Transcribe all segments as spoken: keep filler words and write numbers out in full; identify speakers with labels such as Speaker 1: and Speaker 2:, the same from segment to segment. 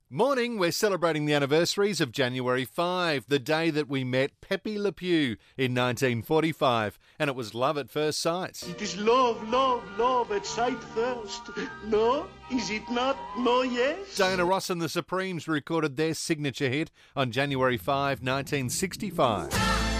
Speaker 1: Morning, we're celebrating the anniversaries of January fifth, the day that we met Pepe Le Pew in nineteen forty-five, and it was love at first sight.
Speaker 2: It is love, love, love at sight first. No? Is it not? No, yes?
Speaker 1: Diana Ross and the Supremes recorded their signature hit on January fifth, nineteen sixty-five.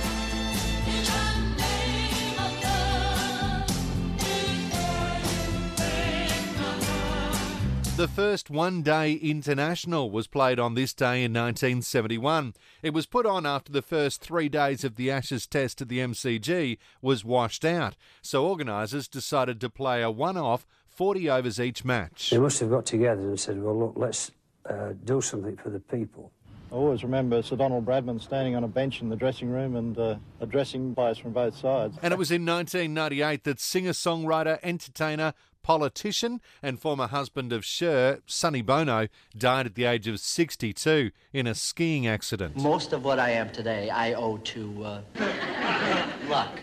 Speaker 1: The first one-day international was played on this day in nineteen seventy-one. It was put on after the first three days of the Ashes Test at the M C G was washed out, so organisers decided to play a one-off forty overs each match.
Speaker 3: They must have got together and said, well, look, let's uh, do something for the people.
Speaker 4: I always remember Sir Donald Bradman standing on a bench in the dressing room and uh, addressing players from both sides.
Speaker 1: And it was in nineteen ninety-eight that singer-songwriter, entertainer, politician and former husband of Cher, Sonny Bono, died at the age of sixty-two in a skiing accident.
Speaker 5: Most of what I am today I owe to uh, luck.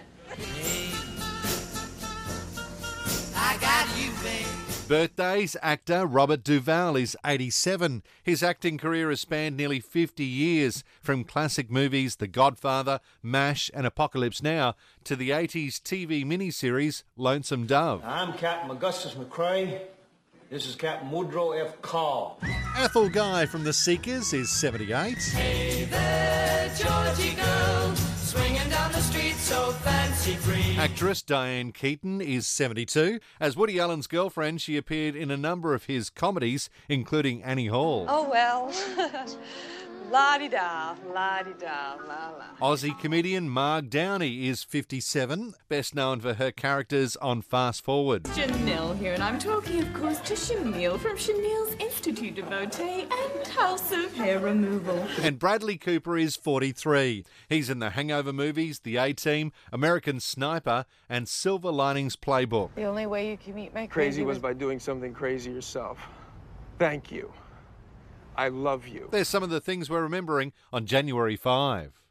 Speaker 6: I got you, babe.
Speaker 1: Birthdays, actor Robert Duvall is eighty-seven. His acting career has spanned nearly fifty years, from classic movies The Godfather, MASH and Apocalypse Now to the eighties T V miniseries Lonesome Dove.
Speaker 7: I'm Captain Augustus McCrae. This is Captain Woodrow F. Carr.
Speaker 1: Athol Guy from The Seekers is seventy-eight.
Speaker 6: Hey there, Georgie girl, swinging down the street so fancy-free.
Speaker 1: Actress Diane Keaton is seventy-two. As Woody Allen's girlfriend, she appeared in a number of his comedies, including Annie Hall.
Speaker 8: Oh, well. La-di-da, la-di-da, la-la.
Speaker 1: Aussie comedian Marg Downey is fifty-seven, best known for her characters on Fast Forward.
Speaker 9: Janelle here, and I'm talking, of course, to Chenille from Chenille's Institute of Beauté and House of Hair Removal.
Speaker 1: And Bradley Cooper is forty-three. He's in the Hangover movies, The A-Team, American Sniper, and Silver Linings Playbook.
Speaker 8: The only way you can meet my
Speaker 10: Crazy was by doing something crazy yourself. Thank you. I love you.
Speaker 1: There's some of the things we're remembering on January fifth.